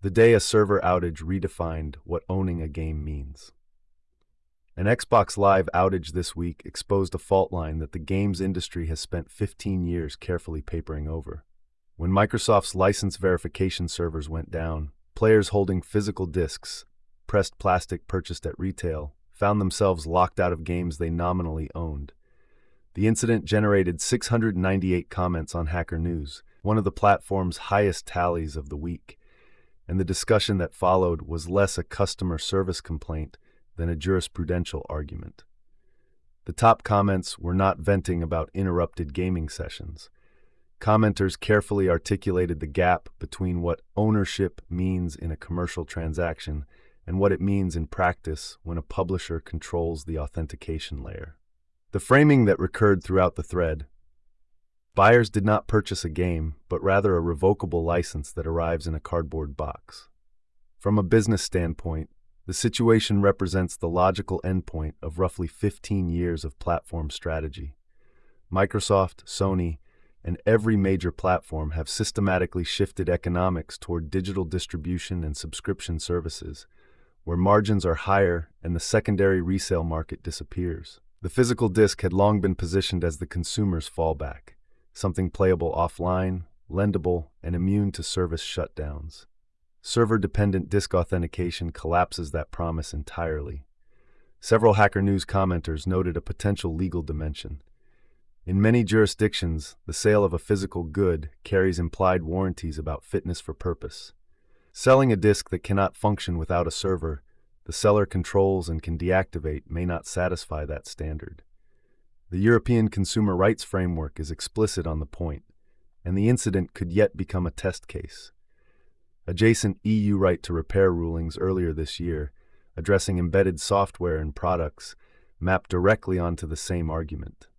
The day a server outage redefined what owning a game means. An Xbox Live outage this week exposed a fault line that the games industry has spent 15 years carefully papering over. When Microsoft's license verification servers went down, players holding physical discs, pressed plastic purchased at retail, found themselves locked out of games they nominally owned. The incident generated 698 comments on Hacker News, one of the platform's highest tallies of the week, and the discussion that followed was less a customer service complaint than a jurisprudential argument. The top comments were not venting about interrupted gaming sessions. Commenters carefully articulated the gap between what ownership means in a commercial transaction and what it means in practice when a publisher controls the authentication layer. The framing that recurred throughout the thread: buyers did not purchase a game, but rather a revocable license that arrives in a cardboard box. From a business standpoint, the situation represents the logical endpoint of roughly 15 years of platform strategy. Microsoft, Sony, and every major platform have systematically shifted economics toward digital distribution and subscription services, where margins are higher and the secondary resale market disappears. The physical disc had long been positioned as the consumer's fallback, something playable offline, lendable, and immune to service shutdowns. Server-dependent disk authentication collapses that promise entirely. Several Hacker News commenters noted a potential legal dimension. In many jurisdictions, the sale of a physical good carries implied warranties about fitness for purpose. Selling a disk that cannot function without a server the seller controls and can deactivate may not satisfy that standard. The European Consumer Rights Framework is explicit on the point, and the incident could yet become a test case. Adjacent EU right to repair rulings earlier this year, addressing embedded software in products, mapped directly onto the same argument.